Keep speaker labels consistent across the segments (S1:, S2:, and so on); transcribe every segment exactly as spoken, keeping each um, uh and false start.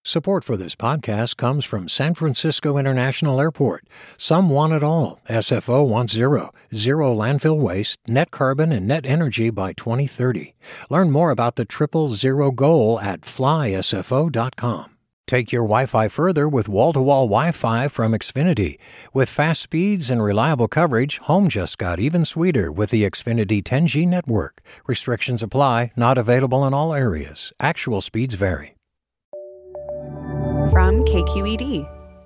S1: Support for this podcast comes from San Francisco International Airport. Some want it all. S F O wants zero. Zero landfill waste, net carbon, and net energy by twenty thirty. Learn more about the triple zero goal at fly S F O dot com. Take your Wi-Fi further with wall-to-wall Wi-Fi from Xfinity. With fast speeds and reliable coverage, home just got even sweeter with the Xfinity ten G network. Restrictions apply, not available in all areas. Actual speeds vary.
S2: From K Q E D.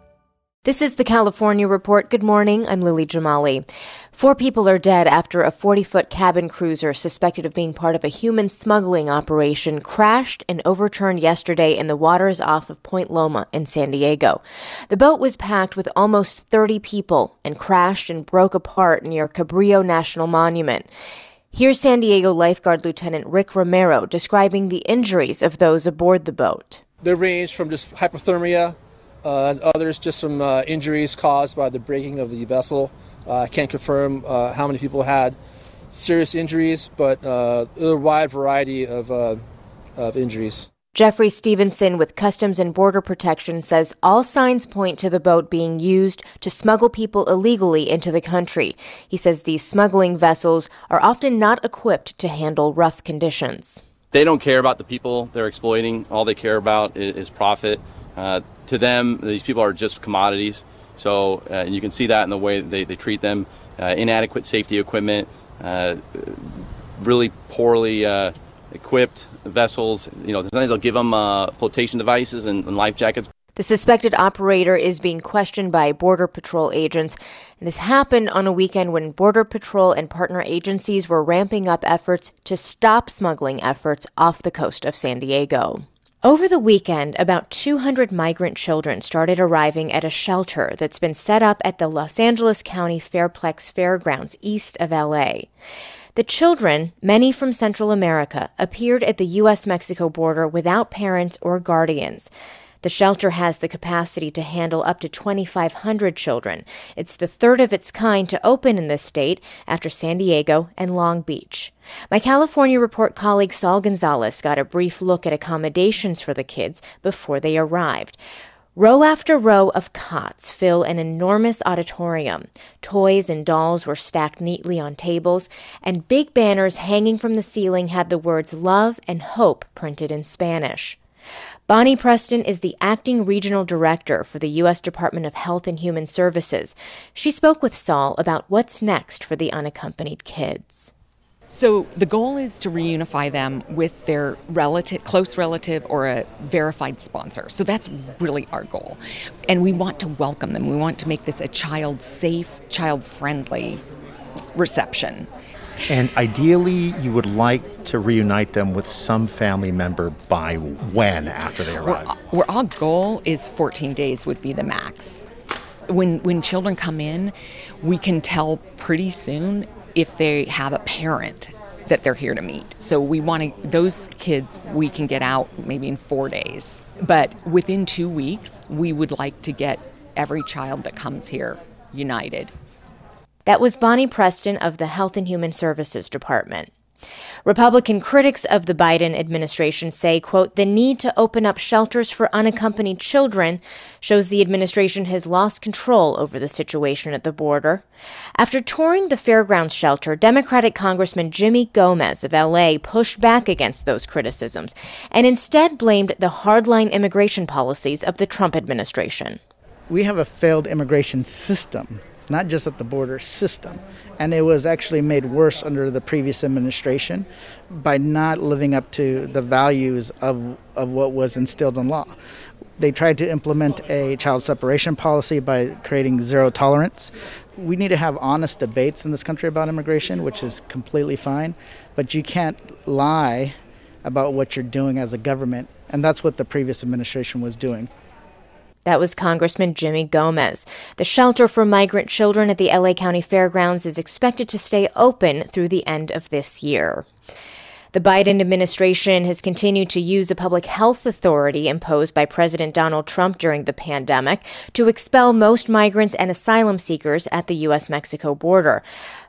S3: This is the California Report. Good morning. I'm Lily Jamali. Four people are dead after a forty-foot cabin cruiser suspected of being part of a human smuggling operation crashed and overturned yesterday in the waters off of Point Loma in San Diego. The boat was packed with almost thirty people and crashed and broke apart near Cabrillo National Monument. Here's San Diego lifeguard Lieutenant Rick Romero describing the injuries of those aboard the boat.
S4: They range from just hypothermia, uh, and others just from uh, injuries caused by the breaking of the vessel. Uh, I can't confirm uh, how many people had serious injuries, but uh, a wide variety of, uh, of injuries.
S3: Jeffrey Stevenson with Customs and Border Protection says all signs point to the boat being used to smuggle people illegally into the country. He says these smuggling vessels are often not equipped to handle rough conditions.
S5: They don't care about the people they're exploiting. All they care about is, is profit. Uh, to them, these people are just commodities. So uh, you can see that in the way they, they treat them. Uh, inadequate safety equipment, uh, really poorly uh, equipped vessels. You know, sometimes they'll give them uh, flotation devices and, and life jackets.
S3: The suspected operator is being questioned by Border Patrol agents, and this happened on a weekend when Border Patrol and partner agencies were ramping up efforts to stop smuggling efforts off the coast of San Diego. Over the weekend, about two hundred migrant children started arriving at a shelter that's been set up at the Los Angeles County Fairplex Fairgrounds east of L A. The children, many from Central America, appeared at the U S Mexico border without parents or guardians. The shelter has the capacity to handle up to twenty-five hundred children. It's the third of its kind to open in this state after San Diego and Long Beach. My California Report colleague Saul Gonzalez got a brief look at accommodations for the kids before they arrived. Row after row of cots fill an enormous auditorium. Toys and dolls were stacked neatly on tables, and big banners hanging from the ceiling had the words love and hope printed in Spanish. Bonnie Preston is the acting regional director for the U S Department of Health and Human Services. She spoke with Saul about what's next for the unaccompanied kids.
S2: So the goal is to reunify them with their relative, close relative or a verified sponsor. So that's really our goal. And we want to welcome them. We want to make this a child-safe, child-friendly reception.
S6: And ideally, you would like to reunite them with some family member by when after they arrive?
S2: Well, our goal is fourteen days would be the max. When when children come in, we can tell pretty soon if they have a parent that they're here to meet. So we want to, those kids we can get out maybe in four days. But within two weeks, we would like to get every child that comes here united.
S3: That was Bonnie Preston of the Health and Human Services Department. Republican critics of the Biden administration say, quote, the need to open up shelters for unaccompanied children shows the administration has lost control over the situation at the border. After touring the fairgrounds shelter, Democratic Congressman Jimmy Gomez of L A pushed back against those criticisms and instead blamed the hardline immigration policies of the Trump administration.
S7: We have a failed immigration system, not just at the border, system. And it was actually made worse under the previous administration by not living up to the values of, of what was instilled in law. They tried to implement a child separation policy by creating zero tolerance. We need to have honest debates in this country about immigration, which is completely fine, but you can't lie about what you're doing as a government, and that's what the previous administration was doing.
S3: That was Congressman Jimmy Gomez. The shelter for migrant children at the L A County Fairgrounds is expected to stay open through the end of this year. The Biden administration has continued to use a public health authority imposed by President Donald Trump during the pandemic to expel most migrants and asylum seekers at the U S Mexico border.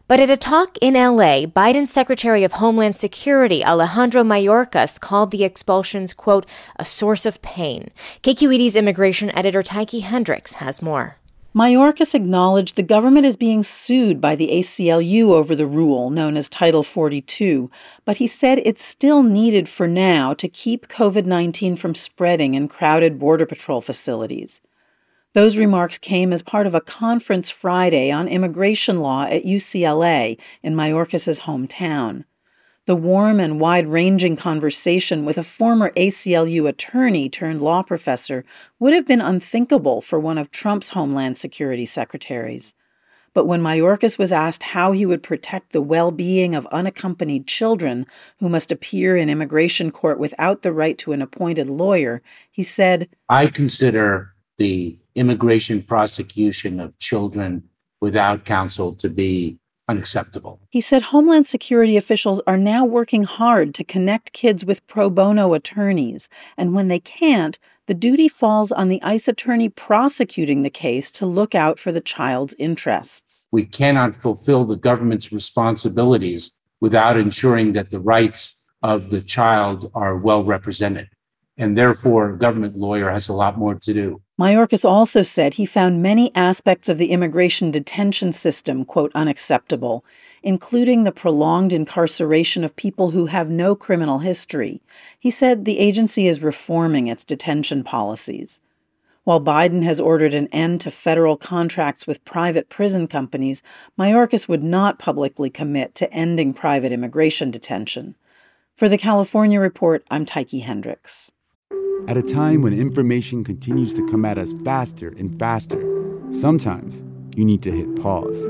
S3: But at a talk in L A, Biden's Secretary of Homeland Security, Alejandro Mayorkas, called the expulsions, quote, a source of pain. K Q E D's immigration editor Tyche Hendricks has more.
S8: Mayorkas acknowledged the government is being sued by the A C L U over the rule known as Title forty-two, but he said it's still needed for now to keep covid nineteen from spreading in crowded Border Patrol facilities. Those remarks came as part of a conference Friday on immigration law at U C L A in Mayorkas' hometown. The warm and wide-ranging conversation with a former A C L U attorney turned law professor would have been unthinkable for one of Trump's Homeland Security secretaries. But when Mayorkas was asked how he would protect the well-being of unaccompanied children who must appear in immigration court without the right to an appointed lawyer, he said,
S9: I consider the immigration prosecution of children without counsel to be unacceptable.
S8: He said Homeland Security officials are now working hard to connect kids with pro bono attorneys, and when they can't, the duty falls on the ICE attorney prosecuting the case to look out for the child's interests.
S9: We cannot fulfill the government's responsibilities without ensuring that the rights of the child are well represented. And therefore, a government lawyer has a lot more to do.
S8: Mayorkas also said he found many aspects of the immigration detention system, quote, unacceptable, including the prolonged incarceration of people who have no criminal history. He said the agency is reforming its detention policies. While Biden has ordered an end to federal contracts with private prison companies, Mayorkas would not publicly commit to ending private immigration detention. For the California Report, I'm Tyche Hendricks.
S10: At a time when information continues to come at us faster and faster, sometimes you need to hit pause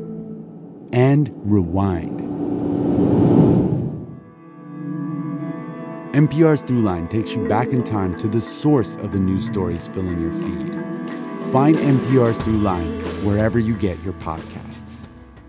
S10: and rewind. N P R's Throughline takes you back in time to the source of the news stories filling your feed. Find N P R's Throughline wherever you get your podcasts.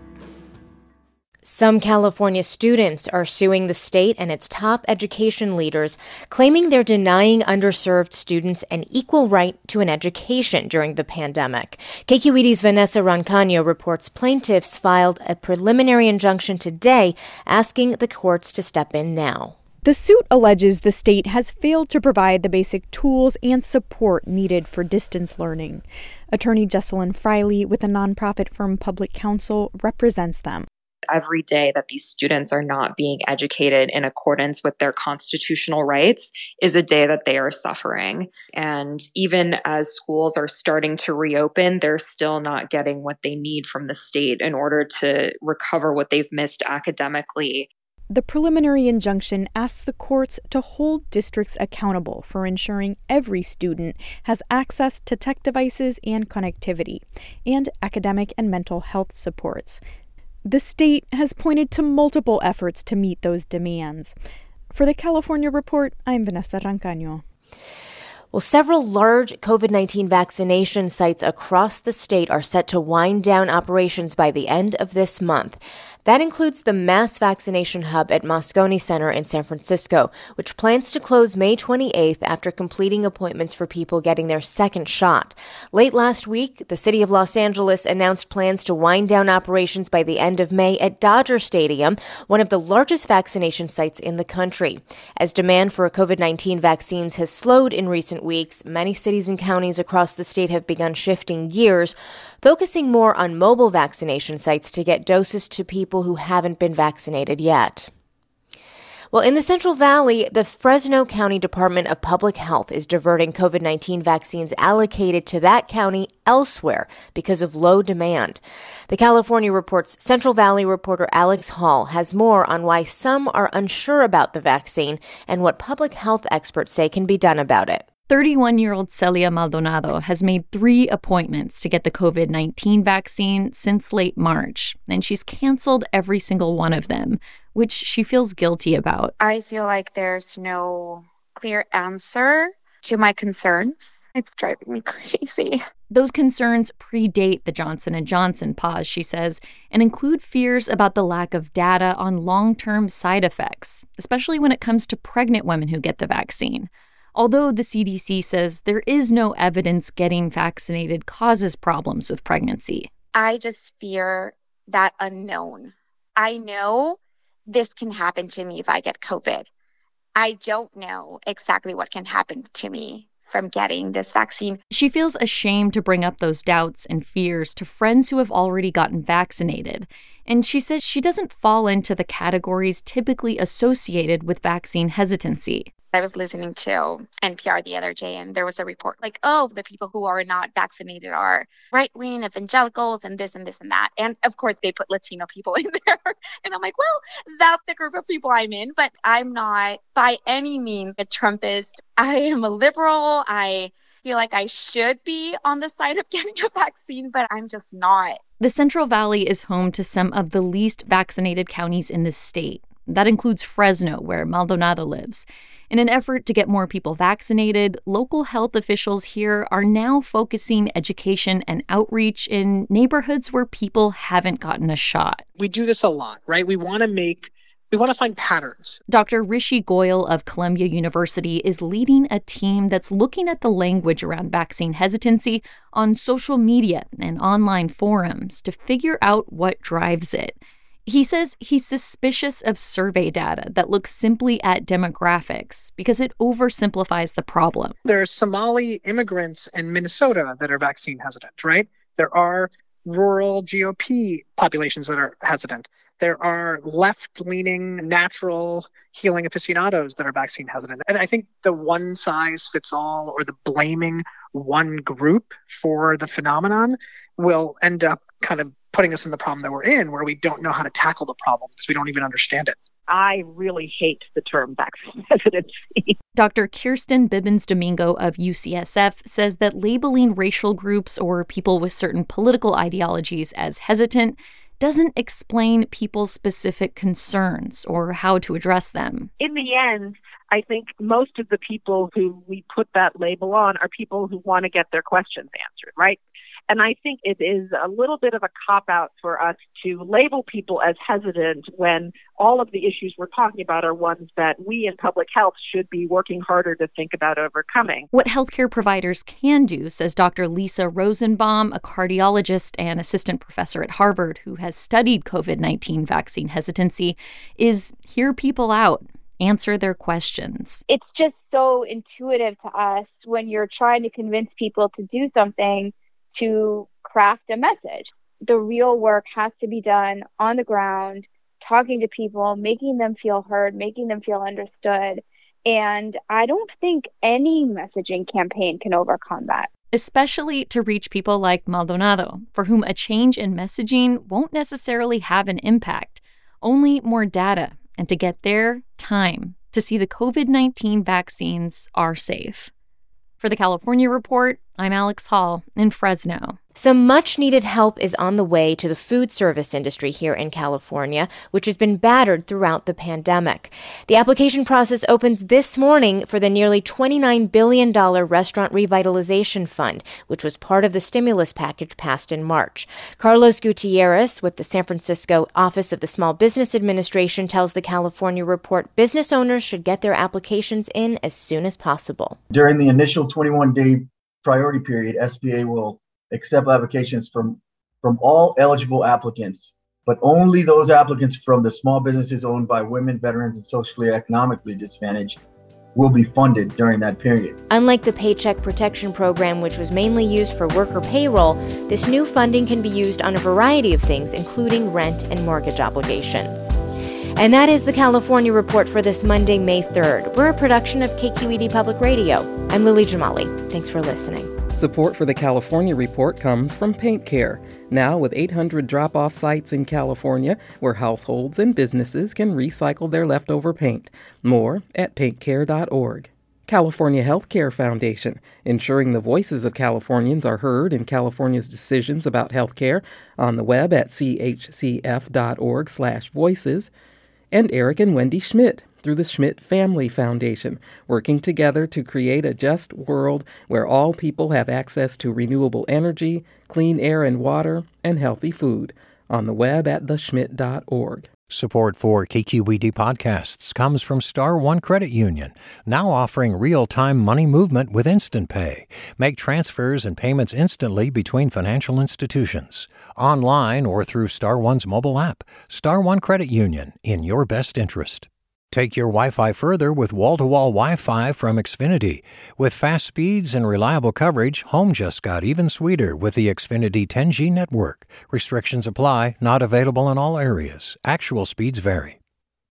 S3: Some California students are suing the state and its top education leaders, claiming they're denying underserved students an equal right to an education during the pandemic. K Q E D's Vanessa Rancaño reports plaintiffs filed a preliminary injunction today asking the courts to step in now.
S11: The suit alleges the state has failed to provide the basic tools and support needed for distance learning. Attorney Jesselyn Friley with the nonprofit firm Public Counsel represents them.
S12: Every day that these students are not being educated in accordance with their constitutional rights is a day that they are suffering. And even as schools are starting to reopen, they're still not getting what they need from the state in order to recover what they've missed academically.
S11: The preliminary injunction asks the courts to hold districts accountable for ensuring every student has access to tech devices and connectivity, and academic and mental health supports. The state has pointed to multiple efforts to meet those demands. For the California Report, I'm Vanessa Rancaño.
S3: Well, several large covid nineteen vaccination sites across the state are set to wind down operations by the end of this month. That includes the mass vaccination hub at Moscone Center in San Francisco, which plans to close May twenty-eighth after completing appointments for people getting their second shot. Late last week, the city of Los Angeles announced plans to wind down operations by the end of May at Dodger Stadium, one of the largest vaccination sites in the country. As demand for covid nineteen vaccines has slowed in recent weeks, many cities and counties across the state have begun shifting gears, focusing more on mobile vaccination sites to get doses to people who haven't been vaccinated yet. Well, in the Central Valley, the Fresno County Department of Public Health is diverting covid nineteen vaccines allocated to that county elsewhere because of low demand. The California Report's Central Valley reporter Alex Hall has more on why some are unsure about the vaccine and what public health experts say can be done about it.
S13: thirty-one-year-old Celia Maldonado has made three appointments to get the covid nineteen vaccine since late March, and she's canceled every single one of them, which she feels guilty about.
S14: I feel like there's no clear answer to my concerns. It's driving me crazy.
S13: Those concerns predate the Johnson and Johnson pause, she says, and include fears about the lack of data on long-term side effects, especially when it comes to pregnant women who get the vaccine. Although the C D C says there is no evidence getting vaccinated causes problems with pregnancy.
S14: I just fear that unknown. I know this can happen to me if I get COVID. I don't know exactly what can happen to me from getting this vaccine.
S13: She feels ashamed to bring up those doubts and fears to friends who have already gotten vaccinated. And she says she doesn't fall into the categories typically associated with vaccine hesitancy.
S14: I was listening to N P R the other day, and there was a report like, oh, the people who are not vaccinated are right-wing evangelicals and this and this and that. And of course, they put Latino people in there. And I'm like, well, that's the group of people I'm in, but I'm not by any means a Trumpist. I am a liberal. I feel like I should be on the side of getting a vaccine, but I'm just not.
S13: The Central Valley is home to some of the least vaccinated counties in the state. That includes Fresno, where Maldonado lives. In an effort to get more people vaccinated, local health officials here are now focusing education and outreach in neighborhoods where people haven't gotten a shot.
S15: We do this a lot, right? We want to make, we want to find patterns.
S13: Doctor Rishi Goyal of Columbia University is leading a team that's looking at the language around vaccine hesitancy on social media and online forums to figure out what drives it. He says he's suspicious of survey data that looks simply at demographics because it oversimplifies the problem.
S15: There are Somali immigrants in Minnesota that are vaccine hesitant, right? There are rural G O P populations that are hesitant. There are left-leaning natural healing aficionados that are vaccine hesitant. And I think the one size fits all or the blaming one group for the phenomenon will end up kind of putting us in the problem that we're in, where we don't know how to tackle the problem because we don't even understand it.
S16: I really hate the term vaccine hesitancy.
S13: Doctor Kirsten Bibbins-Domingo of U C S F says that labeling racial groups or people with certain political ideologies as hesitant doesn't explain people's specific concerns or how to address them.
S16: In the end, I think most of the people who we put that label on are people who want to get their questions answered, right? And I think it is a little bit of a cop-out for us to label people as hesitant when all of the issues we're talking about are ones that we in public health should be working harder to think about overcoming.
S13: What healthcare providers can do, says Doctor Lisa Rosenbaum, a cardiologist and assistant professor at Harvard who has studied COVID nineteen vaccine hesitancy, is hear people out. Answer their questions.
S17: It's just so intuitive to us when you're trying to convince people to do something to craft a message. The real work has to be done on the ground, talking to people, making them feel heard, making them feel understood. And I don't think any messaging campaign can overcome that.
S13: Especially to reach people like Maldonado, for whom a change in messaging won't necessarily have an impact, only more data. And to get there, time to see the COVID nineteen vaccines are safe. For the California Report, I'm Alex Hall in Fresno.
S3: Some much-needed help is on the way to the food service industry here in California, which has been battered throughout the pandemic. The application process opens this morning for the nearly twenty-nine billion dollars Restaurant Revitalization Fund, which was part of the stimulus package passed in March. Carlos Gutierrez with the San Francisco Office of the Small Business Administration tells the California Report business owners should get their applications in as soon as possible.
S18: During the initial twenty-one day priority period, S B A will accept applications from, from all eligible applicants, but only those applicants from the small businesses owned by women, veterans, and socially economically disadvantaged will be funded during that period.
S3: Unlike the Paycheck Protection Program, which was mainly used for worker payroll, this new funding can be used on a variety of things, including rent and mortgage obligations. And that is the California Report for this Monday, May third. We're a production of K Q E D Public Radio. I'm Lily Jamali. Thanks for listening.
S19: Support for the California Report comes from Paint Care, now with eight hundred drop-off sites in California where households and businesses can recycle their leftover paint. More at paint care dot org. California Healthcare Foundation, ensuring the voices of Californians are heard in California's decisions about healthcare, on the web at c h c f dot org slash voices. And Eric and Wendy Schmidt through the Schmidt Family Foundation, working together to create a just world where all people have access to renewable energy, clean air and water, and healthy food. On the web at the schmidt dot org.
S1: Support for K Q E D podcasts comes from Star One Credit Union, now offering real-time money movement with Instant Pay. Make transfers and payments instantly between financial institutions, online or through Star One's mobile app. Star One Credit Union, in your best interest. Take your Wi-Fi further with wall-to-wall Wi-Fi from Xfinity. With fast speeds and reliable coverage, home just got even sweeter with the Xfinity ten G network. Restrictions apply, not available in all areas. Actual speeds vary.